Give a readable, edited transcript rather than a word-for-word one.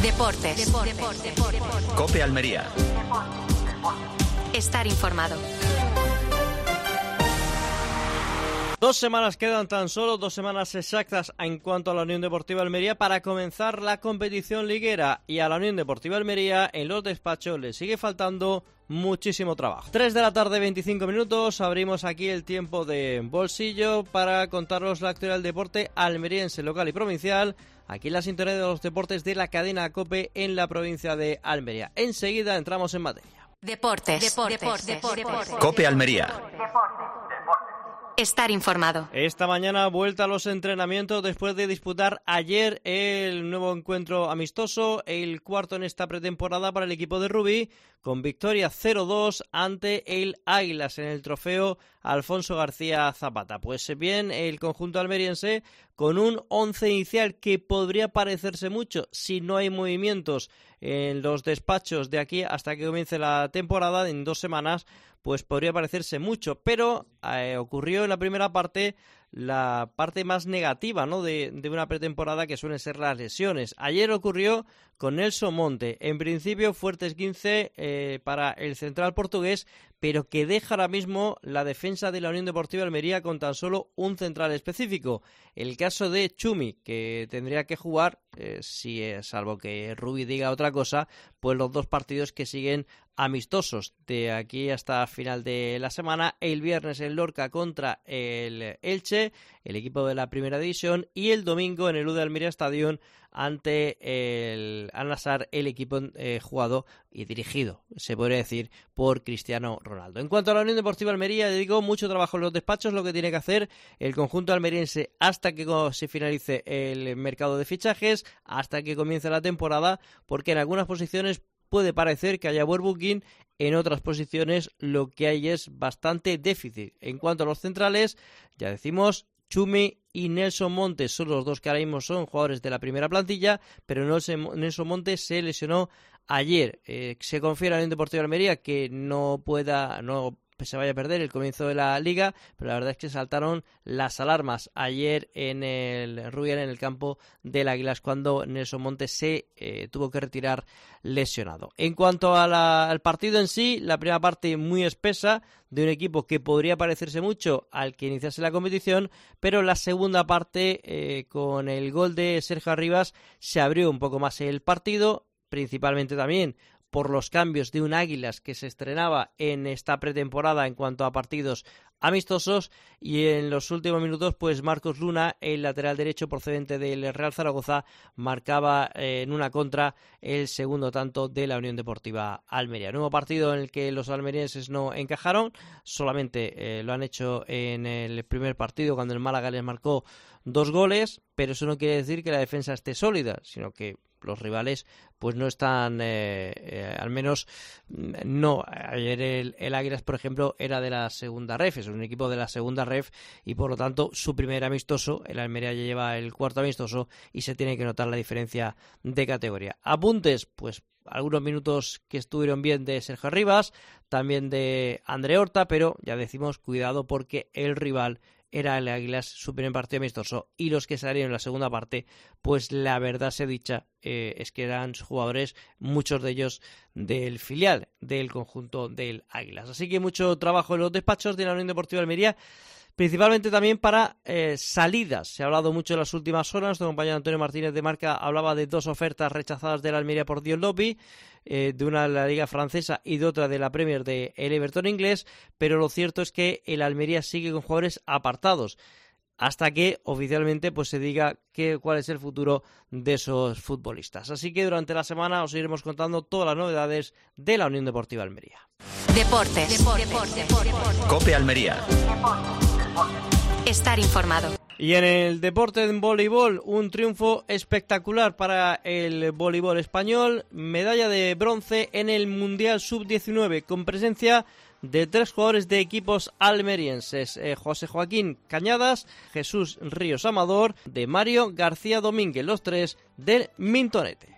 Deportes. COPE Almería. Estar informado. 2 semanas quedan, tan solo 2 semanas exactas en cuanto a la Unión Deportiva Almería para comenzar la competición liguera, y a la Unión Deportiva Almería en los despachos le sigue faltando muchísimo trabajo. 3 de la tarde, 25 minutos, abrimos aquí el tiempo de bolsillo para contaros la actualidad del deporte almeriense, local y provincial, aquí en la sintonía de los deportes de la cadena COPE en la provincia de Almería. Enseguida entramos en materia. Deportes. COPE Almería. Estar informado. Esta mañana vuelta a los entrenamientos después de disputar ayer el nuevo encuentro amistoso, el cuarto en esta pretemporada para el equipo de Rubí, con victoria 0-2 ante el Águilas en el trofeo Alfonso García Zapata. Pues bien, el conjunto almeriense con un 11 inicial que podría parecerse mucho si no hay movimientos en los despachos de aquí hasta que comience la temporada en 2 semanas, pues podría parecerse mucho, pero ocurrió en la primera parte la parte más negativa, ¿no?, de una pretemporada, que suelen ser las lesiones. Ayer ocurrió con Nelson Monte, en principio fuerte esguince para el central portugués, pero que deja ahora mismo la defensa de la Unión Deportiva Almería con tan solo un central específico. El caso de Chumi, que tendría que jugar, salvo que Rubí diga otra cosa, pues los 2 partidos que siguen amistosos de aquí hasta final de la semana. El viernes el Lorca contra el Elche, el equipo de la primera división, y el domingo en el UD Almería Stadium ante el Al-Nassr, el equipo jugado y dirigido, se podría decir, por Cristiano Ronaldo. En cuanto a la Unión Deportiva Almería, le digo, mucho trabajo en los despachos, lo que tiene que hacer el conjunto almeriense hasta que se finalice el mercado de fichajes, hasta que comience la temporada, porque en algunas posiciones puede parecer que haya buen booking, en otras posiciones lo que hay es bastante déficit. En cuanto a los centrales, ya decimos, Chumi y Nelson Montes son los 2 que ahora mismo son jugadores de la primera plantilla, pero Nelson Montes se lesionó ayer. Se confía en la Unión Deportiva Almería que no se vaya a perder el comienzo de la liga, pero la verdad es que saltaron las alarmas ayer en el Rubial, en el campo del Águilas, cuando Nelson Montes se tuvo que retirar lesionado. En cuanto al partido en sí, la primera parte muy espesa, de un equipo que podría parecerse mucho al que iniciase la competición, pero la segunda parte, con el gol de Sergio Arribas, se abrió un poco más el partido, principalmente también por los cambios de un Águilas que se estrenaba en esta pretemporada en cuanto a partidos amistosos, y en los últimos minutos pues Marcos Luna, el lateral derecho procedente del Real Zaragoza, marcaba en una contra el segundo tanto de la Unión Deportiva Almería. Nuevo partido en el que los almerienses no encajaron, solamente lo han hecho en el primer partido cuando el Málaga les marcó 2 goles, pero eso no quiere decir que la defensa esté sólida, sino que los rivales pues no están, al menos no. Ayer el Águilas, por ejemplo, era de la segunda ref, es un equipo de la segunda ref, y por lo tanto su primer amistoso, el Almería ya lleva el cuarto amistoso y se tiene que notar la diferencia de categoría. Apuntes, pues algunos minutos que estuvieron bien de Sergio Arribas, también de André Horta, pero ya decimos, cuidado, porque el rival era el Águilas, su primer partido amistoso, y los que salieron en la segunda parte, pues la verdad sea dicha, es que eran jugadores, muchos de ellos del filial del conjunto del Águilas. Así que mucho trabajo en los despachos de la Unión Deportiva Almería, principalmente también para salidas. Se ha hablado mucho en las últimas horas. Nuestro compañero Antonio Martínez de Marca hablaba de 2 ofertas rechazadas de la Almería por Dion Lopi, de una de la Liga Francesa y de otra de la Premier de el Everton inglés, pero lo cierto es que el Almería sigue con jugadores apartados hasta que oficialmente pues se diga cuál es el futuro de esos futbolistas. Así que durante la semana os iremos contando todas las novedades de la Unión Deportiva Almería. Deportes. COPE Almería. Estar informado. Y en el deporte en voleibol, un triunfo espectacular para el voleibol español, medalla de bronce en el Mundial Sub-19, con presencia de 3 jugadores de equipos almerienses, José Joaquín Cañadas, Jesús Ríos Amador, de Mario García Domínguez, los 3 del Mintonete.